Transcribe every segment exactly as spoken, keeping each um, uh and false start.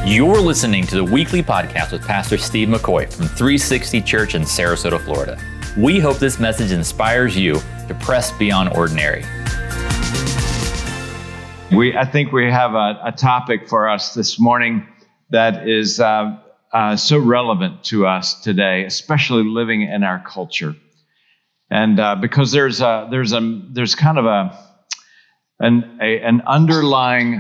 You're listening to the weekly podcast with Pastor Steve McCoy from three sixty Church in Sarasota, Florida. We hope this message inspires you to press beyond ordinary. We, I think we have a, a topic for us this morning that is uh, uh, so relevant to us today, especially living in our culture. And uh, because there's a, there's a there's kind of a an a, an underlying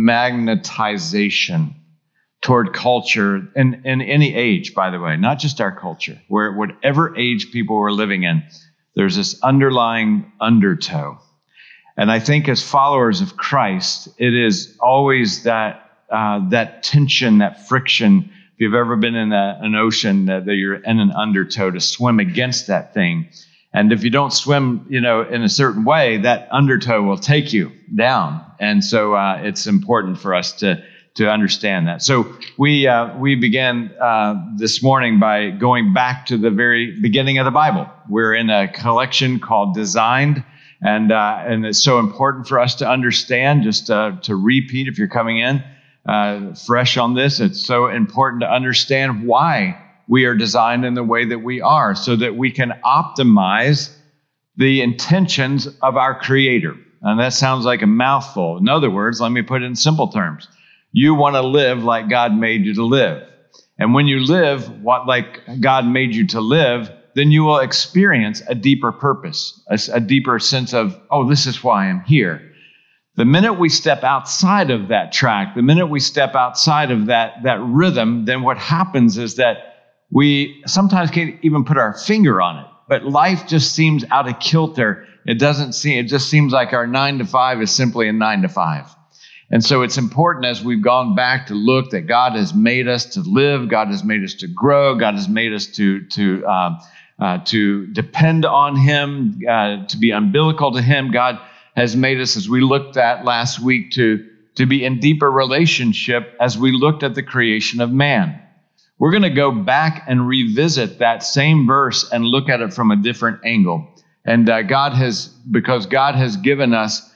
magnetization toward culture in, in any age, by the way, not just our culture, where whatever age people were living in, there's this underlying undertow. And I think as followers of Christ, it is always that uh, that tension, that friction. If you've ever been in a, an ocean, uh, that you're in an undertow to swim against that thing. And if you don't swim, you know, in a certain way, that undertow will take you down. And so uh, it's important for us to to understand that. So we uh, we began uh, this morning by going back to the very beginning of the Bible. We're in a collection called Designed, and uh, and it's so important for us to understand. Just uh, to repeat, if you're coming in uh, fresh on this, it's so important to understand why we are designed in the way that we are, so that we can optimize the intentions of our Creator. And that sounds like a mouthful. In other words, let me put it in simple terms. You want to live like God made you to live. And when you live what like God made you to live, then you will experience a deeper purpose, a, a deeper sense of, oh, this is why I'm here. The minute we step outside of that track, the minute we step outside of that, that rhythm, then what happens is that we sometimes can't even put our finger on it. But life just seems out of kilter. It doesn't seem, it just seems like our nine to five is simply a nine to five. And so it's important as we've gone back to look that God has made us to live, God has made us to grow, God has made us to to uh, uh, to depend on Him, uh, to be umbilical to Him. God has made us, as we looked at last week, to to be in deeper relationship as we looked at the creation of man. We're going to go back and revisit that same verse and look at it from a different angle. And uh, God has, because God has given us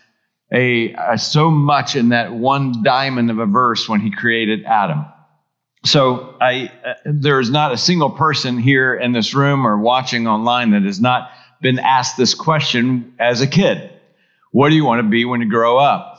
A, uh, so much in that one diamond of a verse when He created Adam. So I, uh, there is not a single person here in this room or watching online that has not been asked this question as a kid. What do you want to be when you grow up?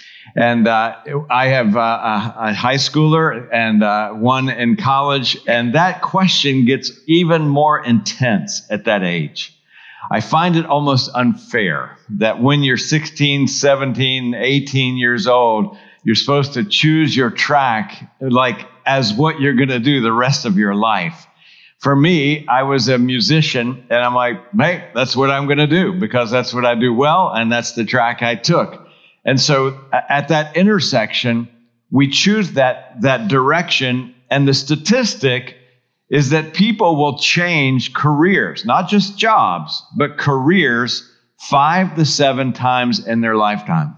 And uh, I have uh, a, a high schooler and uh, one in college, and that question gets even more intense at that age. I find it almost unfair that when you're sixteen, seventeen, eighteen years old, you're supposed to choose your track like as what you're going to do the rest of your life. For me, I was a musician, and I'm like, hey, that's what I'm going to do because that's what I do well, and that's the track I took. And so at that intersection, we choose that, that direction, and the statistic is that people will change careers, not just jobs, but careers five to seven times in their lifetime.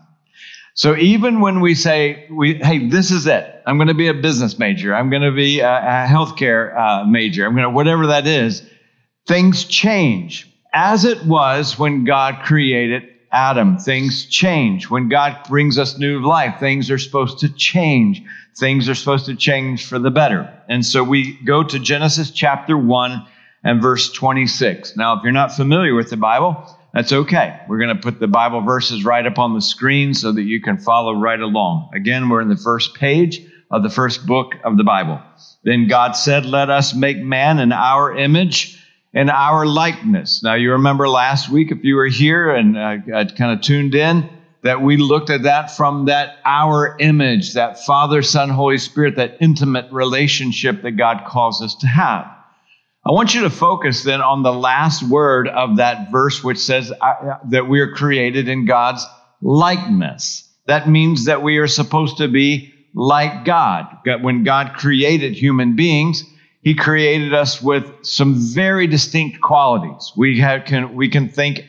So even when we say, we, hey, this is it. I'm going to be a business major. I'm going to be a, a healthcare uh, major. I'm going to, whatever that is, things change. As it was when God created Adam, things change. When God brings us new life, things are supposed to change. Things are supposed to change for the better. And so we go to Genesis chapter one and verse twenty-six. Now, if you're not familiar with the Bible, that's okay. We're going to put the Bible verses right up on the screen so that you can follow right along. Again, we're in the first page of the first book of the Bible. Then God said, let us make man in our image, in our likeness. Now, you remember last week, if you were here and uh, kind of tuned in, that we looked at that from that our image, that Father, Son, Holy Spirit, that intimate relationship that God calls us to have. I want you to focus then on the last word of that verse, which says uh, that we are created in God's likeness. That means that we are supposed to be like God. When God created human beings, He created us with some very distinct qualities. We have, can, we can think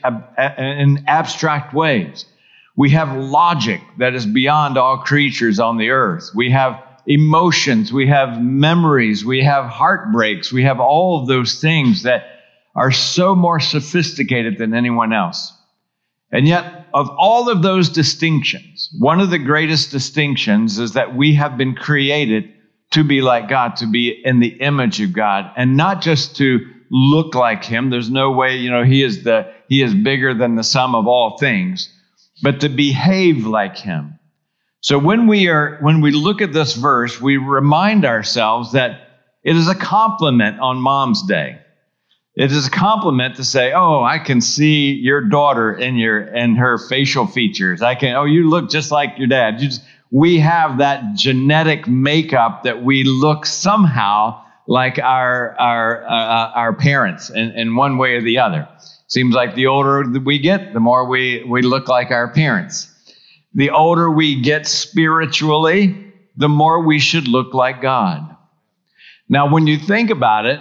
in abstract ways. We have logic that is beyond all creatures on the earth. We have emotions. We have memories. We have heartbreaks. We have all of those things that are so more sophisticated than anyone else. And yet, of all of those distinctions, one of the greatest distinctions is that we have been created to be like God, to be in the image of God, and not just to look like him. There's no way, you know, he is the he is bigger than the sum of all things, but to behave like him. So when we are when we look at this verse, we remind ourselves that it is a compliment on Mom's Day. It is a compliment to say, "Oh, I can see your daughter in your in her facial features. I can. Oh, you look just like your dad." You just, we have that genetic makeup that we look somehow like our our uh, our parents in, in one way or the other. Seems like the older we get, the more we, we look like our parents. The older we get spiritually, the more we should look like God. Now, when you think about it,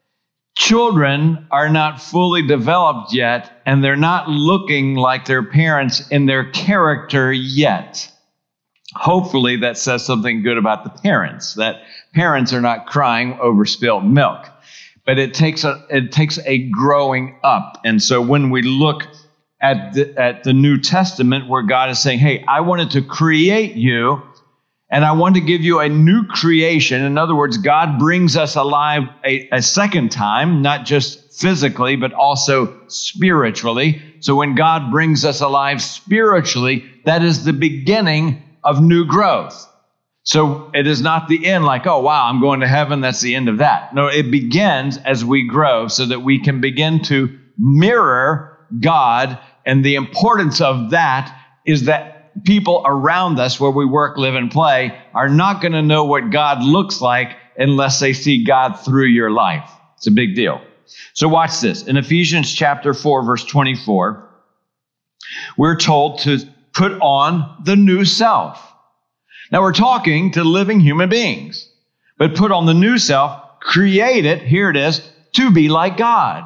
children are not fully developed yet, and they're not looking like their parents in their character yet. Hopefully, that says something good about the parents, that parents are not crying over spilled milk. But it takes a it takes a growing up. And so when we look at the, at the New Testament, where God is saying, hey, I wanted to create you, and I want to give you a new creation. In other words, God brings us alive a, a second time, not just physically, but also spiritually. So when God brings us alive spiritually, that is the beginning of new growth. So it is not the end, like, oh, wow, I'm going to heaven. That's the end of that. No, it begins as we grow so that we can begin to mirror God. And the importance of that is that people around us where we work, live, and play are not going to know what God looks like unless they see God through your life. It's a big deal. So watch this. In Ephesians chapter four, verse twenty-four, we're told to put on the new self. Now, we're talking to living human beings, but put on the new self, create it, here it is, to be like God.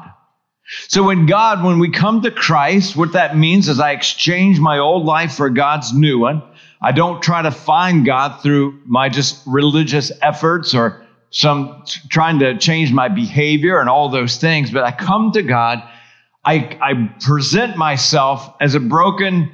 So when God, when we come to Christ, what that means is I exchange my old life for God's new one. I don't try to find God through my just religious efforts or some trying to change my behavior and all those things, but I come to God. I, I present myself as a broken,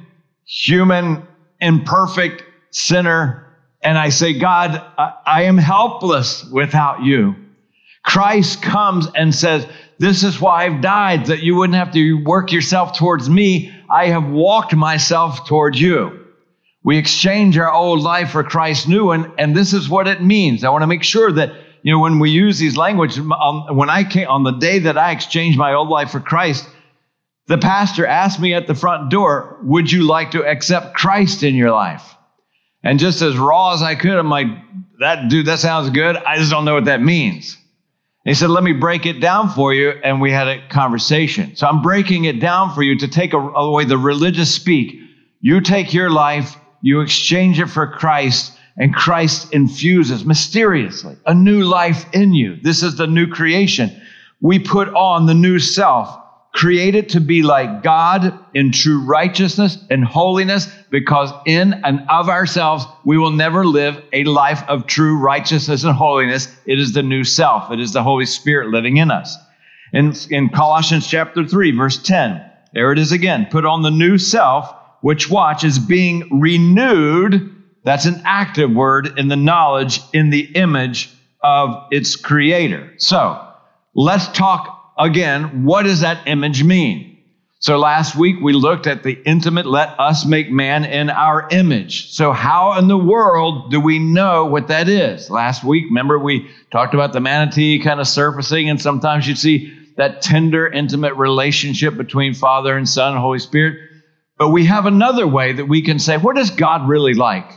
human, imperfect sinner, and I say, God, I, I am helpless without you. Christ comes and says, this is why I've died, that you wouldn't have to work yourself towards me. I have walked myself towards you. We exchange our old life for Christ's new one, and this is what it means. I want to make sure that, you know, when we use these language, um, when I came, on the day that I exchanged my old life for Christ, the pastor asked me at the front door, would you like to accept Christ in your life? And just as raw as I could, I'm like, that dude, that sounds good. I just don't know what that means. And he said, let me break it down for you. And we had a conversation. So I'm breaking it down for you to take away the religious speak. You take your life, you exchange it for Christ, and Christ infuses mysteriously a new life in you. This is the new creation. We put on the new self, created to be like God in true righteousness and holiness, because in and of ourselves, we will never live a life of true righteousness and holiness. It is the new self. It is the Holy Spirit living in us. In, in Colossians chapter three, verse ten, there it is again. Put on the new self, which, watch, is being renewed. That's an active word in the knowledge, in the image of its creator. So let's talk again, what does that image mean? So last week we looked at the intimate, let us make man in our image. So how in the world do we know what that is? Last week, remember we talked about the manatee kind of surfacing, and sometimes you see that tender, intimate relationship between Father and Son and Holy Spirit. But we have another way that we can say, what is God really like?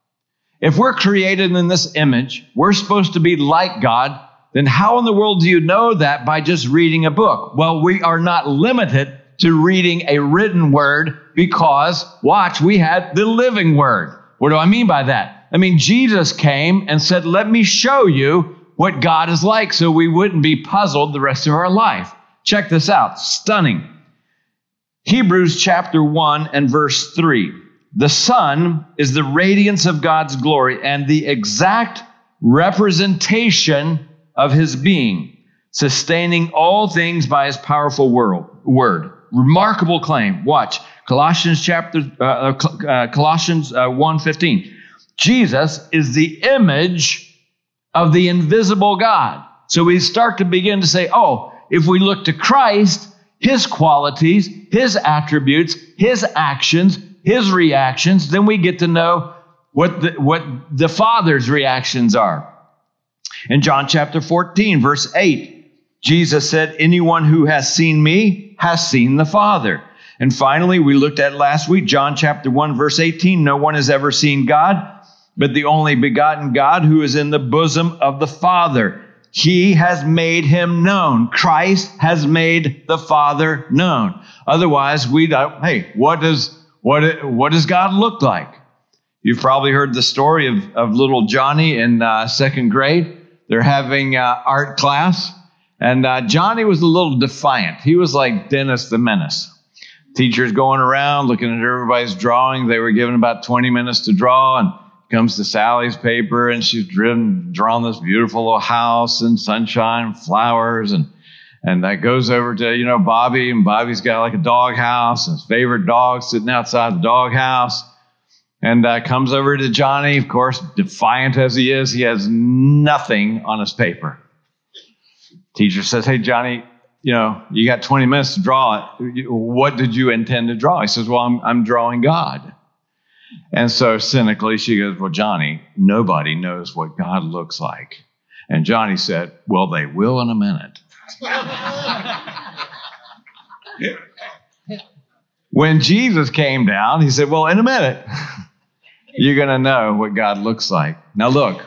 If we're created in this image, we're supposed to be like God, then how in the world do you know that by just reading a book? Well, we are not limited to reading a written word because, watch, we had the living word. What do I mean by that? I mean, Jesus came and said, let me show you what God is like so we wouldn't be puzzled the rest of our life. Check this out. Stunning. Hebrews chapter one and verse three. The Son is the radiance of God's glory and the exact representation of his being, sustaining all things by his powerful world, word. Remarkable claim. Watch. Colossians chapter uh, uh, Colossians uh, one fifteen. Jesus is the image of the invisible God. So we start to begin to say, oh, if we look to Christ, his qualities, his attributes, his actions, his reactions, then we get to know what the, what the Father's reactions are. In John chapter fourteen, verse eight, Jesus said, anyone who has seen me has seen the Father. And finally, we looked at last week, John chapter one, verse eighteen, no one has ever seen God, but the only begotten God who is in the bosom of the Father. He has made him known. Christ has made the Father known. Otherwise, we don't, hey, what does, what, what does God look like? You've probably heard the story of, of little Johnny in uh, second grade. They're having uh, art class, and uh, Johnny was a little defiant. He was like Dennis the Menace. Teacher's going around looking at everybody's drawing. They were given about twenty minutes to draw, and comes to Sally's paper, and she's driven, drawn this beautiful little house and sunshine and flowers, and and that goes over to, you know, Bobby, and Bobby's got like a dog house, and his favorite dog sitting outside the dog house, and uh, comes over to Johnny. Of course, defiant as he is, he has nothing on his paper. Teacher says, hey, Johnny, you know, you got twenty minutes to draw it. What did you intend to draw? He says, well, I'm, I'm drawing God. And so cynically, she goes, well, Johnny, nobody knows what God looks like. And Johnny said, well, they will in a minute. When Jesus came down, he said, well, in a minute, you're going to know what God looks like. Now, look,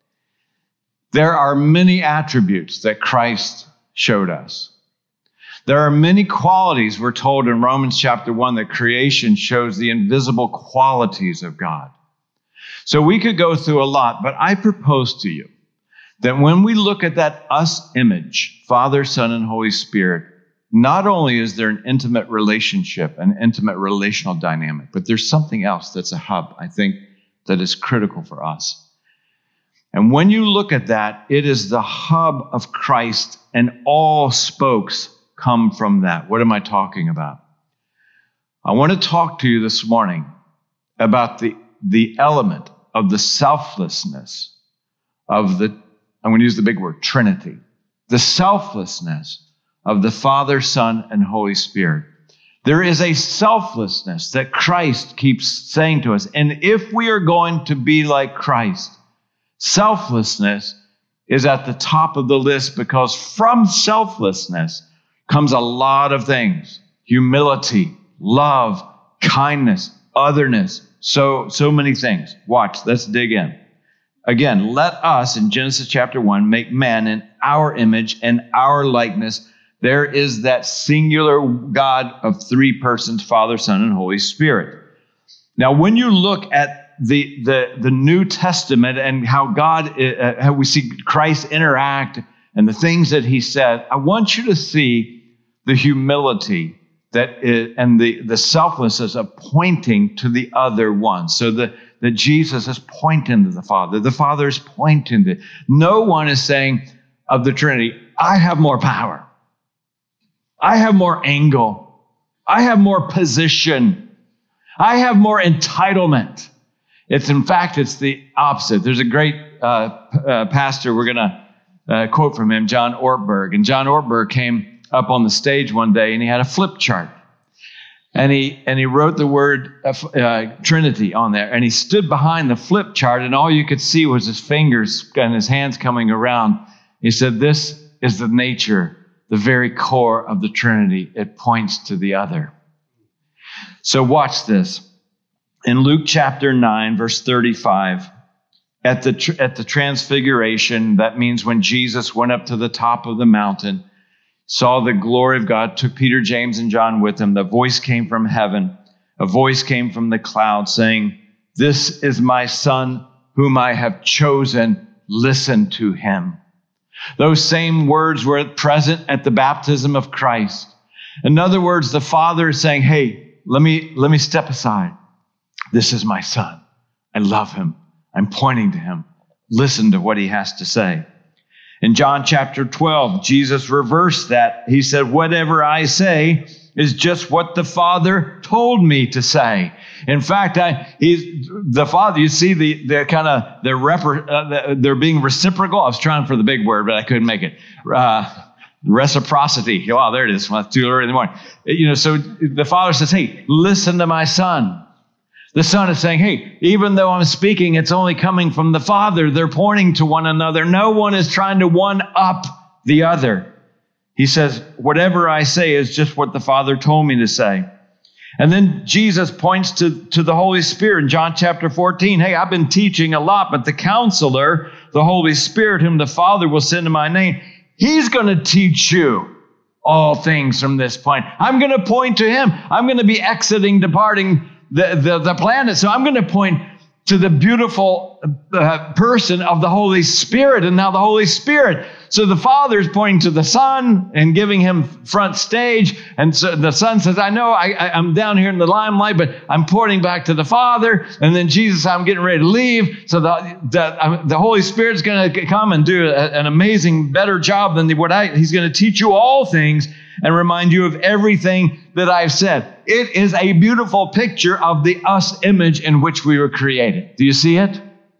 there are many attributes that Christ showed us. There are many qualities, we're told in Romans chapter one, that creation shows the invisible qualities of God. So we could go through a lot, but I propose to you that when we look at that us image, Father, Son, and Holy Spirit, not only is there an intimate relationship, an intimate relational dynamic, but there's something else that's a hub, I think, that is critical for us. And when you look at that, it is the hub of Christ, and all spokes come from that. What am I talking about? I want to talk to you this morning about the, the element of the selflessness of the, I'm going to use the big word, Trinity. The selflessness of the Father, Son, and Holy Spirit. There is a selflessness that Christ keeps saying to us. And if we are going to be like Christ, selflessness is at the top of the list, because from selflessness comes a lot of things: humility, love, kindness, otherness, so, so many things. Watch, let's dig in. Again, let us, in Genesis chapter one, make man in our image and our likeness. There is that singular God of three persons, Father, Son, and Holy Spirit. Now, when you look at the, the, the New Testament and how God, uh, how we see Christ interact and the things that he said, I want you to see the humility that is, and the, the selflessness of pointing to the other one. So that, that Jesus is pointing to the Father. The Father is pointing to. No one is saying of the Trinity, I have more power. I have more angle. I have more position. I have more entitlement. It's, in fact, it's the opposite. There's a great uh, uh, pastor, we're going to uh, quote from him, John Ortberg. And John Ortberg came up on the stage one day, and he had a flip chart. And he and he wrote the word uh, uh, Trinity on there. And he stood behind the flip chart, and all you could see was his fingers and his hands coming around. He said, this is the nature, the very core of the Trinity. It points to the other. So watch this. In Luke chapter nine, verse thirty-five, at the, tr- at the transfiguration, that means when Jesus went up to the top of the mountain, saw the glory of God, took Peter, James, and John with him. The voice came from heaven. A voice came from the cloud saying, this is my Son whom I have chosen. Listen to him. Those same words were present at the baptism of Christ. In other words, the Father is saying, hey, let me, let me step aside. This is my Son. I love him. I'm pointing to him. Listen to what he has to say. In John chapter twelve, Jesus reversed that. He said, whatever I say, is just what the Father told me to say. In fact, I, he's the Father. You see the the kind of the, repre, uh, the they're being reciprocal. I was trying for the big word, but I couldn't make it. Uh, reciprocity. Oh, there it is. Well, it's too early in the morning. You know, so the Father says, "Hey, listen to my Son." The Son is saying, "Hey, even though I'm speaking, it's only coming from the Father." They're pointing to one another. No one is trying to one up the other. He says, "Whatever I say is just what the Father told me to say." And then Jesus points to, to the Holy Spirit in John chapter fourteen. Hey, I've been teaching a lot, but the Counselor, the Holy Spirit, whom the Father will send in my name, He's going to teach you all things from this point. I'm going to point to Him. I'm going to be exiting, departing the, the, the planet. So I'm going to point to the beautiful uh, person of the Holy Spirit, and now the Holy Spirit. So the Father is pointing to the Son and giving Him front stage. And so the Son says, I know I, I, I'm down here in the limelight, but I'm pointing back to the Father. And then Jesus, I'm getting ready to leave. So the, the, the Holy Spirit's going to come and do a, an amazing, better job than what I, He's going to teach you all things and remind you of everything that I've said. It is a beautiful picture of the us image in which we were created. Do you see it?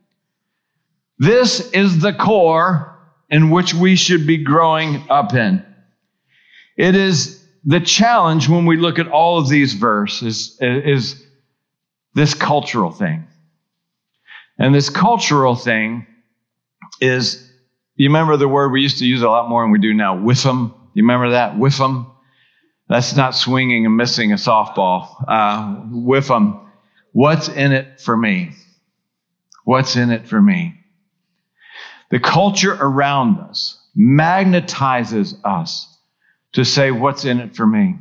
This is the core in which we should be growing up in. It is the challenge when we look at all of these verses is, is this cultural thing. And this cultural thing is, you remember the word we used to use a lot more than we do now, whiffum. You remember that? Whiffum. That's not swinging and missing a softball. Uh, whiffum. What's in it for me? What's in it for me? The culture around us magnetizes us to say, what's in it for me?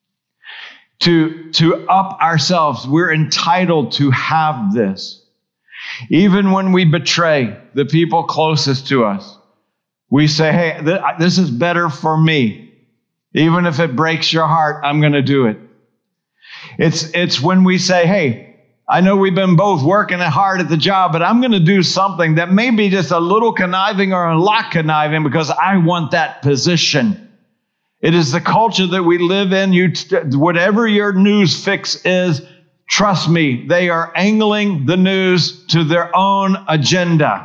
To, to up ourselves. We're entitled to have this. Even when we betray the people closest to us, we say, hey, th- this is better for me. Even if it breaks your heart, I'm going to do it. It's, it's when we say, hey, I know we've been both working hard at the job, but I'm going to do something that may be just a little conniving or a lot conniving because I want that position. It is the culture that we live in. You, whatever your news fix is, trust me, they are angling the news to their own agenda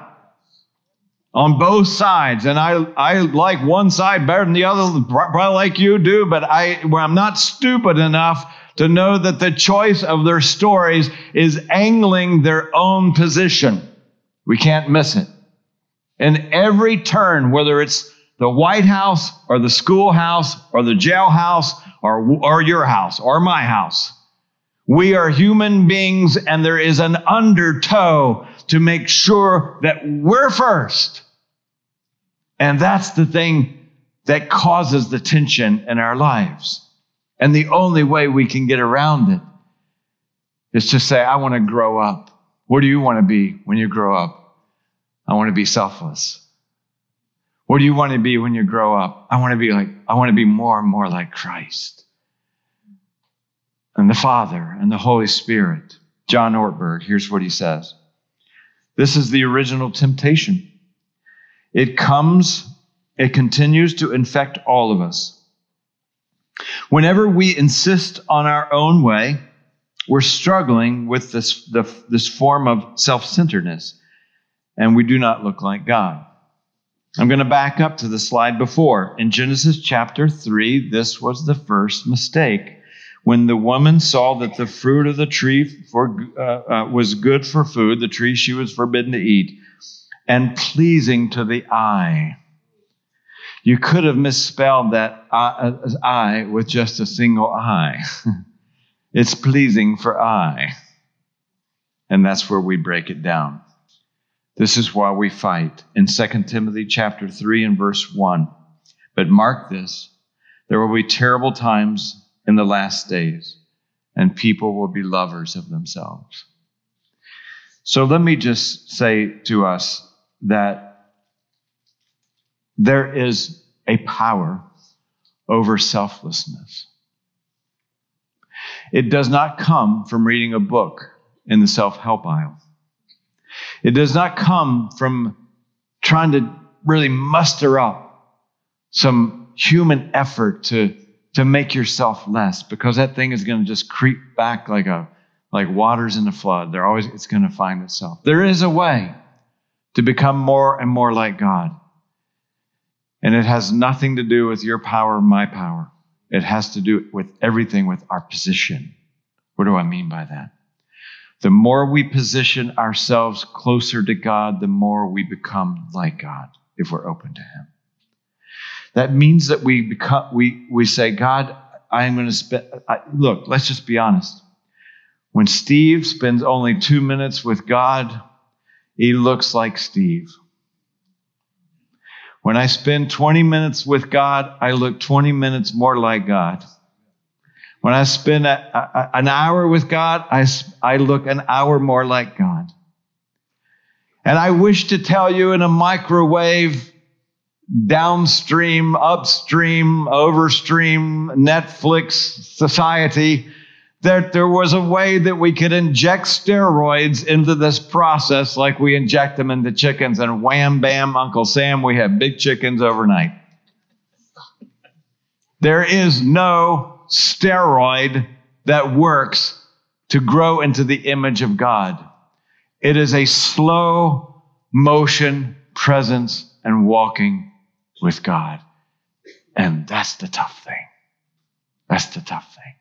on both sides. And I, I like one side better than the other, probably like you do, but I, well, I'm not stupid enough to know that the choice of their stories is angling their own position. We can't miss it. In every turn, whether it's the White House or the schoolhouse or the jailhouse or, or your house or my house, we are human beings, and there is an undertow to make sure that we're first. And that's the thing that causes the tension in our lives. And the only way we can get around it is to say, I want to grow up. What do you want to be when you grow up? I want to be selfless. What do you want to be when you grow up? I want to be like, I want to be more and more like Christ. And the Father and the Holy Spirit. John Ortberg, here's what he says. This is the original temptation. It comes, it continues to infect all of us. Whenever we insist on our own way, we're struggling with this, the, this form of self-centeredness, and we do not look like God. I'm going to back up to the slide before. In Genesis chapter three, this was the first mistake. When the woman saw that the fruit of the tree for, uh, uh, was good for food, the tree she was forbidden to eat, and pleasing to the eye. You could have misspelled that eye with just a single I. It's pleasing for eye. And that's where we break it down. This is why we fight. In Second Timothy chapter three and verse one. But mark this, there will be terrible times in the last days, and people will be lovers of themselves. So let me just say to us that there is a power over selflessness. It does not come from reading a book in the self-help aisle. It does not come from trying to really muster up some human effort to, to make yourself less, because that thing is going to just creep back like a like waters in a flood. They're always it's going to find itself. There is a way to become more and more like God. And it has nothing to do with your power or my power. It has to do with everything with our position. What do I mean by that? The more we position ourselves closer to God, the more we become like God if we're open to Him. That means that we become, we, we say, God, I'm going to spend, I, look, let's just be honest. When Steve spends only two minutes with God, he looks like Steve. When I spend twenty minutes with God, I look twenty minutes more like God. When I spend a, a, an hour with God, I, I look an hour more like God. And I wish to tell you in a microwave, downstream, upstream, overstream, Netflix society, that there was a way that we could inject steroids into this process like we inject them into chickens, and wham, bam, Uncle Sam, we have big chickens overnight. There is no steroid that works to grow into the image of God. It is a slow motion presence and walking with God. And that's the tough thing. That's the tough thing.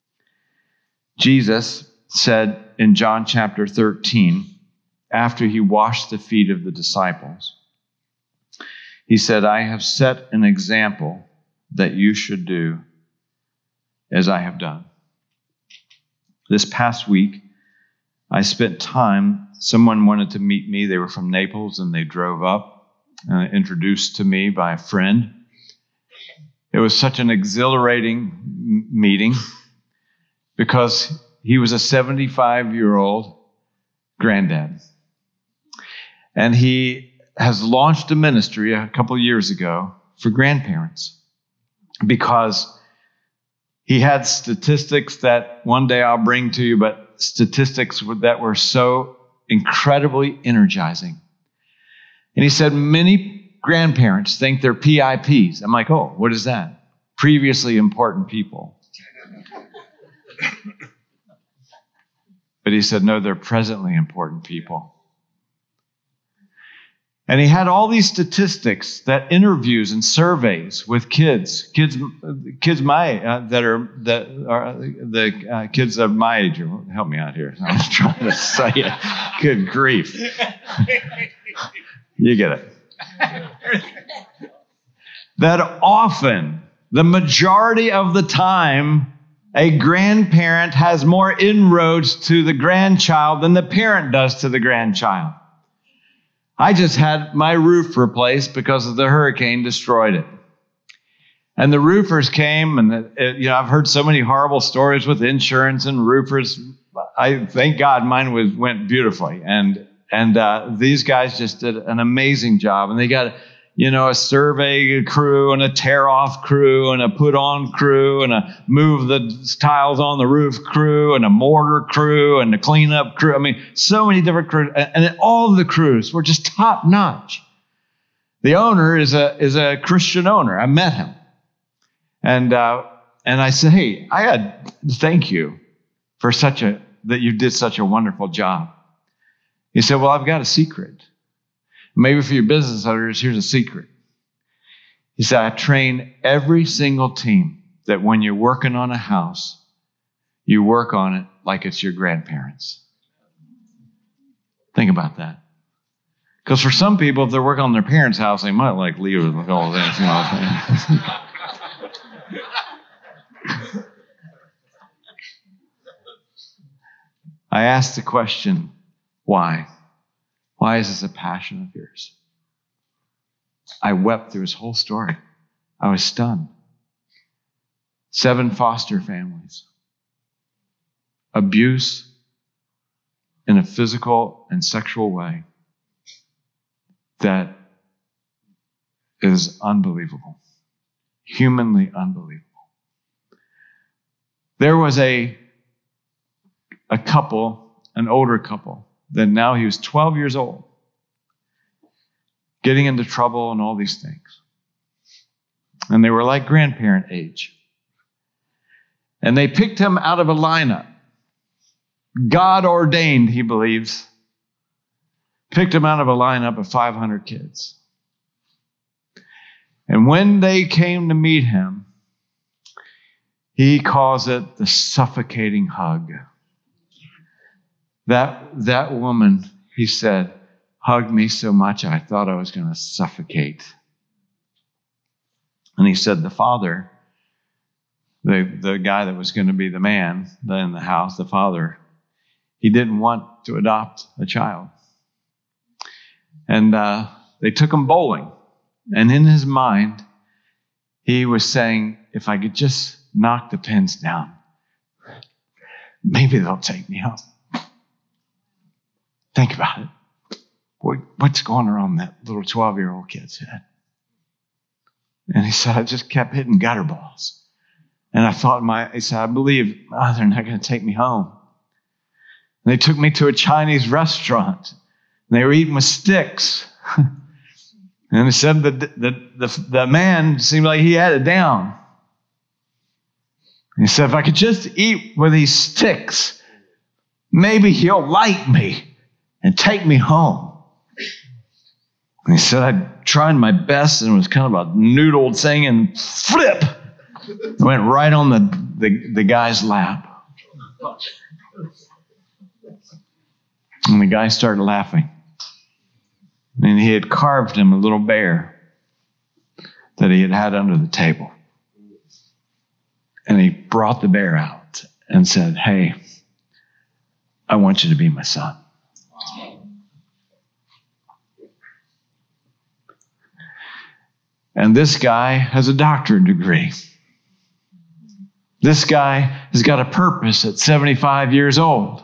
Jesus said in John chapter thirteen, after he washed the feet of the disciples, he said, I have set an example that you should do as I have done. This past week, I spent time, someone wanted to meet me. They were from Naples and they drove up, uh, introduced to me by a friend. It was such an exhilarating m- meeting because he was a seventy-five-year-old granddad. And he has launched a ministry a couple of years ago for grandparents because he had statistics that one day I'll bring to you, but statistics that were so incredibly energizing. And he said many grandparents think they're P I Ps. I'm like, oh, what is that? Previously important people. But he said, no, they're presently important people. And he had all these statistics that interviews and surveys with kids, kids, kids my uh, that are that are the uh, kids of my age. Help me out here. I was trying to say it. Good grief! You get it. That often, the majority of the time, a grandparent has more inroads to the grandchild than the parent does to the grandchild. I just had my roof replaced because of the hurricane destroyed it. And the roofers came, and the, it, you know, I've heard so many horrible stories with insurance and roofers. I thank God mine was went beautifully, and and uh, these guys just did an amazing job. And they got, you know, a survey crew and a tear-off crew and a put-on crew and a move the tiles on the roof crew and a mortar crew and a cleanup crew. I mean, so many different crews. And all of the crews were just top-notch. The owner is a is a Christian owner. I met him. And uh, and I said, hey, I had thank you for such a, that you did such a wonderful job. He said, well, I've got a secret. Maybe for your business owners, here's a secret. He said, I train every single team that when you're working on a house, you work on it like it's your grandparents. Think about that. Because for some people, if they're working on their parents' house, they might like leave it with all this. You know. I asked the question, why? Why is this a passion of yours? I wept through his whole story. I was stunned. Seven foster families. Abuse in a physical and sexual way that is unbelievable. Humanly unbelievable. There was a, a couple, an older couple, that now he was twelve years old, getting into trouble and all these things. And they were like grandparent age. And they picked him out of a lineup. God ordained, he believes. Picked him out of a lineup of five hundred kids. And when they came to meet him, he calls it the suffocating hug. That, that woman, he said, hugged me so much I thought I was going to suffocate. And he said the father, the, the guy that was going to be the man in the house, the father, he didn't want to adopt a child. And uh, they took him bowling. And in his mind, he was saying, if I could just knock the pins down, maybe they'll take me home. Think about it. Boy, what's going on in that little twelve-year-old kid's head? And he said, I just kept hitting gutter balls. And I thought, my, he said, I believe, oh, they're not going to take me home. And they took me to a Chinese restaurant. And they were eating with sticks. And he said that the, the, the, the man seemed like he had it down. He said, if I could just eat with these sticks, maybe he'll like me and take me home. And he said, I tried my best, and it was kind of a noodled thing, and flip! It went right on the, the, the guy's lap. And the guy started laughing. And he had carved him a little bear that he had had under the table. And he brought the bear out and said, hey, I want you to be my son. And this guy has a doctorate degree. This guy has got a purpose at seventy-five years old.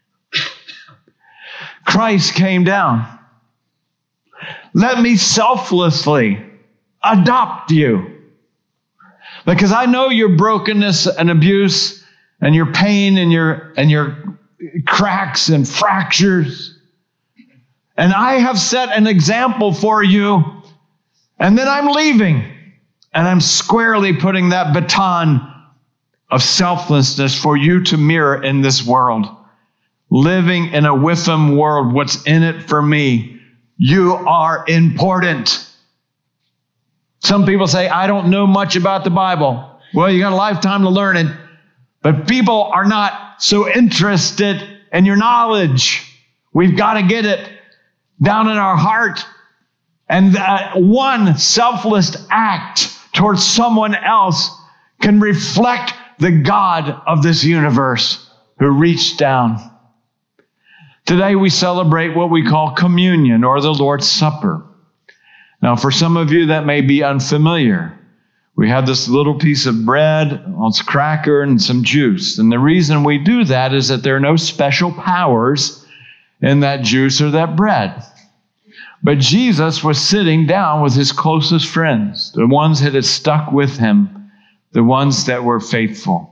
Christ came down. Let me selflessly adopt you. Because I know your brokenness and abuse and your pain and your, and your cracks and fractures. And I have set an example for you. And then I'm leaving. And I'm squarely putting that baton of selflessness for you to mirror in this world. Living in a with Him world, what's in it for me? You are important. Some people say, I don't know much about the Bible. Well, you got a lifetime to learn it. But people are not so interested in your knowledge. We've got to get it down in our heart. And that one selfless act towards someone else can reflect the God of this universe who reached down. Today we celebrate what we call communion or the Lord's Supper. Now, for some of you that may be unfamiliar, we have this little piece of bread, it's cracker, and some juice. And the reason we do that is that there are no special powers in that juice or that bread. But Jesus was sitting down with His closest friends, the ones that had stuck with Him, the ones that were faithful.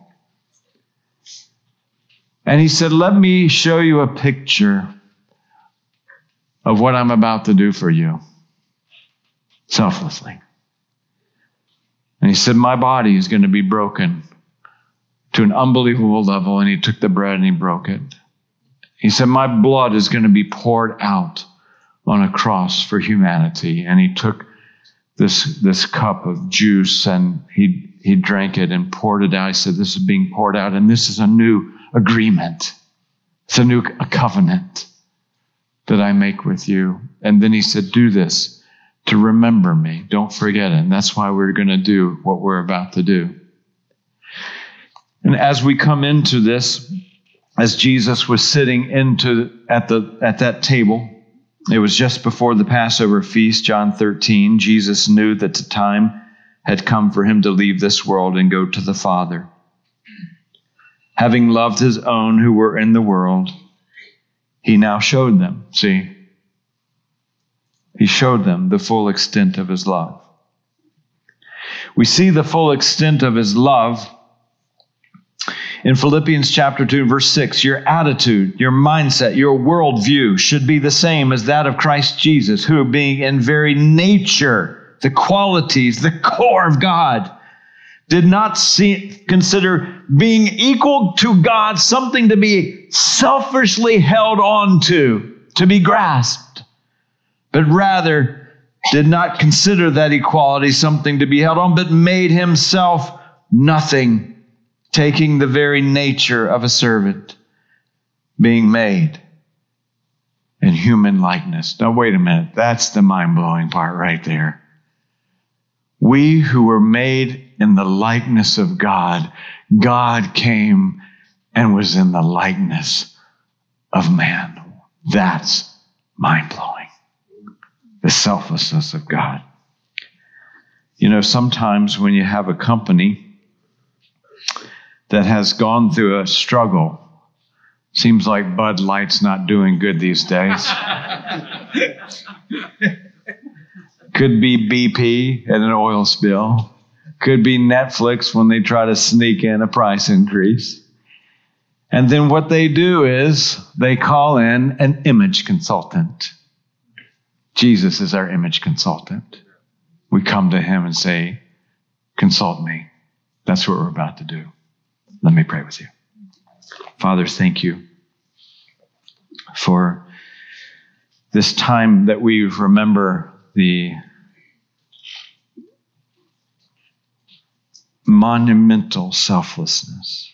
And He said, let me show you a picture of what I'm about to do for you. Selflessly. And He said, my body is going to be broken to an unbelievable level. And He took the bread and He broke it. He said, my blood is going to be poured out on a cross for humanity. And He took this, this cup of juice and he, he drank it and poured it out. He said, this is being poured out, and this is a new agreement. It's a new a covenant that I make with you. And then He said, do this to remember me. Don't forget it. And that's why we're going to do what we're about to do. And as we come into this, as Jesus was sitting into at the at that table, it was just before the Passover feast, John thirteen. Jesus knew that the time had come for Him to leave this world and go to the Father. Having loved His own who were in the world, He now showed them. See? He showed them the full extent of His love. We see the full extent of His love in Philippians chapter two, verse six. Your attitude, your mindset, your worldview should be the same as that of Christ Jesus, who, being in very nature, the qualities, the core of God, did not see, consider being equal to God, something to be selfishly held on to, to be grasped, but rather did not consider that equality something to be held on, but made himself nothing, taking the very nature of a servant, being made in human likeness. Now, wait a minute. That's the mind-blowing part right there. We who were made in the likeness of God, God came and was in the likeness of man. That's mind-blowing. The selflessness of God. You know, sometimes when you have a company that has gone through a struggle, seems like Bud Light's not doing good these days. Could be B P and an oil spill. Could be Netflix when they try to sneak in a price increase. And then what they do is they call in an image consultant. Jesus is our image consultant. We come to him and say, consult me. That's what we're about to do. Let me pray with you. Father, thank you for this time that we remember the monumental selflessness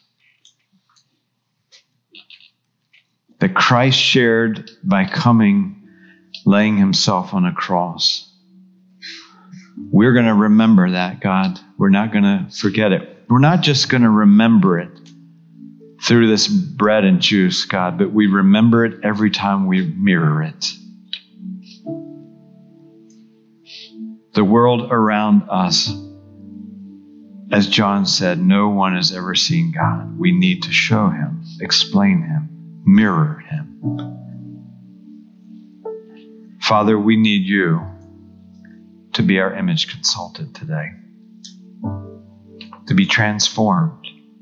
that Christ shared by coming, laying himself on a cross. We're going to remember that, God. We're not going to forget it. We're not just going to remember it through this bread and juice, God, but we remember it every time we mirror it. The world around us, as John said, no one has ever seen God. We need to show him, explain him, mirror him. Father, we need you to be our image consultant today, to be transformed.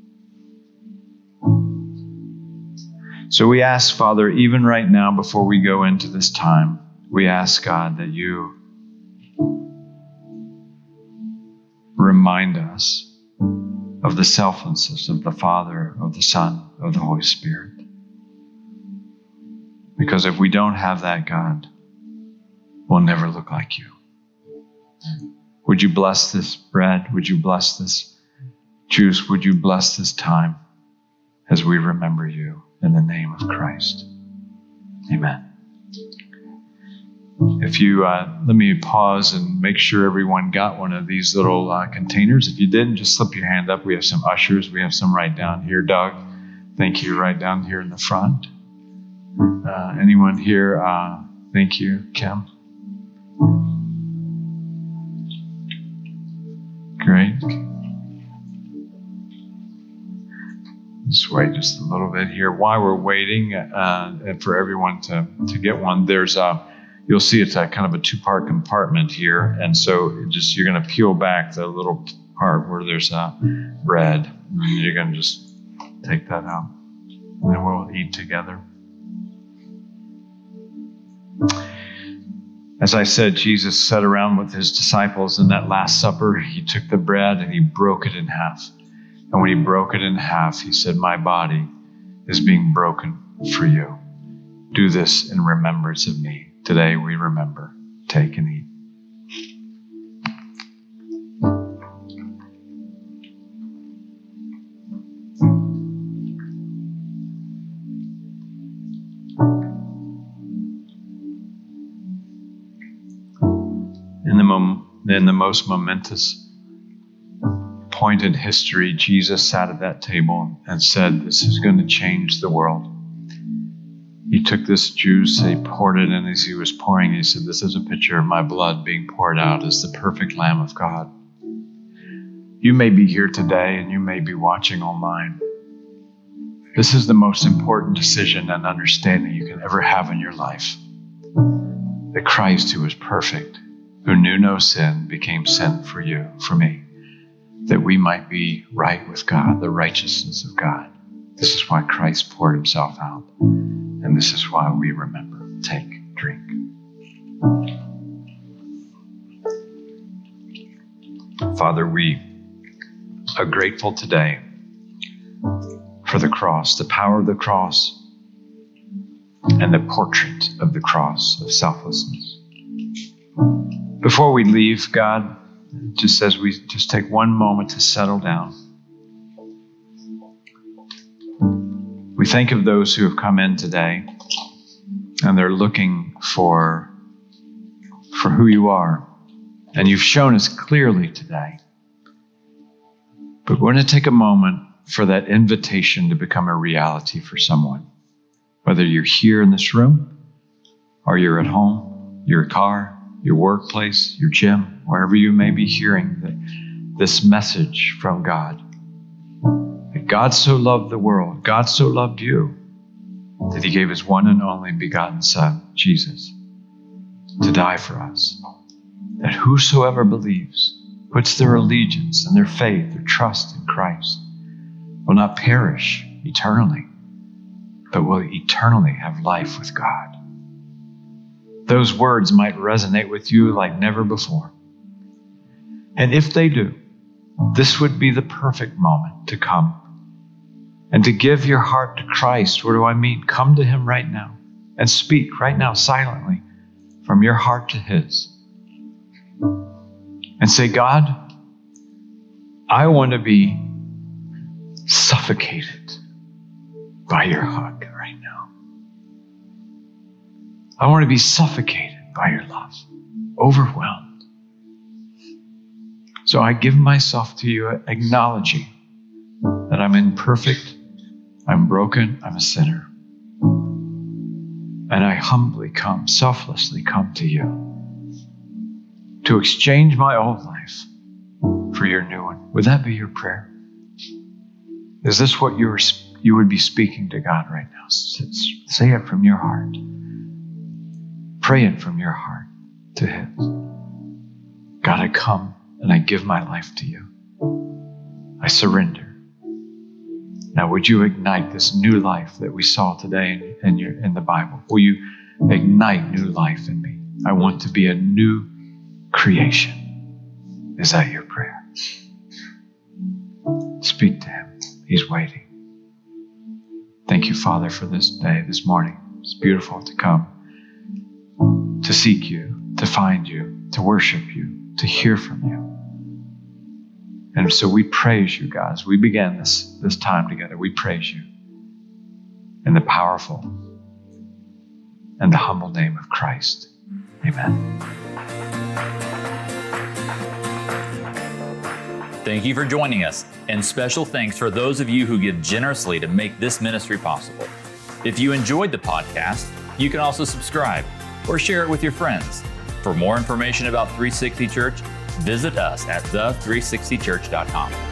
So we ask, Father, even right now before we go into this time, we ask, God, that you remind us of the selflessness of the Father, of the Son, of the Holy Spirit. Because if we don't have that, God, we'll never look like you. Would you bless this bread? Would you bless this juice? Would you bless this time as we remember you in the name of Christ? Amen. If you, uh, let me pause and make sure everyone got one of these little uh, containers. If you didn't, just slip your hand up. We have some ushers. We have some right down here. Doug, thank you, right down here in the front. Uh, anyone here? Uh, thank you, Kim. Great. Let's wait just a little bit here. While we're waiting uh, and for everyone to, to get one, there's a, you'll see it's a kind of a two-part compartment here. And so just you're going to peel back the little part where there's a bread. And you're going to just take that out. And then we'll eat together. As I said, Jesus sat around with his disciples in that Last Supper. He took the bread and he broke it in half. And when he broke it in half, he said, my body is being broken for you. Do this in remembrance of me. Today we remember. Take and eat. In the, mom- in the most momentous point in history, Jesus sat at that table and said, this is going to change the world. He took this juice, he poured it in. As he was pouring, he said, this is a picture of my blood being poured out as the perfect Lamb of God. You may be here today and you may be watching online. This is the most important decision and understanding you can ever have in your life. That Christ, who was perfect, who knew no sin, became sin for you, for me, that we might be right with God, the righteousness of God. This is why Christ poured himself out. And this is why we remember. Take, drink. Father, we are grateful today for the cross, the power of the cross, and the portrait of the cross of selflessness. Before we leave, God, just as we just take one moment to settle down, we think of those who have come in today and they're looking for, for who you are. And you've shown us clearly today. But we're going to take a moment for that invitation to become a reality for someone. Whether you're here in this room, or you're at home, your car, your workplace, your gym, wherever you may be hearing the, this message from God. That God so loved the world, God so loved you, that he gave his one and only begotten Son, Jesus, to die for us. That whosoever believes, puts their allegiance and their faith, their trust in Christ, will not perish eternally, but will eternally have life with God. Those words might resonate with you like never before. And if they do, this would be the perfect moment to come and to give your heart to Christ. What do I mean? Come to him right now and speak right now silently from your heart to his. And say, God, I want to be suffocated by your hug right now. I want to be suffocated by your love, overwhelmed. So I give myself to you, acknowledging that I'm imperfect, I'm broken, I'm a sinner. And I humbly come, selflessly come to you, to exchange my old life for your new one. Would that be your prayer? Is this what you were, you would be speaking to God right now? Say it from your heart. Pray it from your heart to his. God, I come and I give my life to you. I surrender. Now, would you ignite this new life that we saw today in, in, your, in the Bible? Will you ignite new life in me? I want to be a new creation. Is that your prayer? Speak to him. He's waiting. Thank you, Father, for this day, this morning. It's beautiful to come, to seek you, to find you, to worship you, to hear from you. And so we praise you, God, as we begin this, this time together. We praise you in the powerful and the humble name of Christ. Amen. Thank you for joining us, and special thanks for those of you who give generously to make this ministry possible. If you enjoyed the podcast, you can also subscribe or share it with your friends. For more information about three sixty Church, visit us at the three sixty church dot com.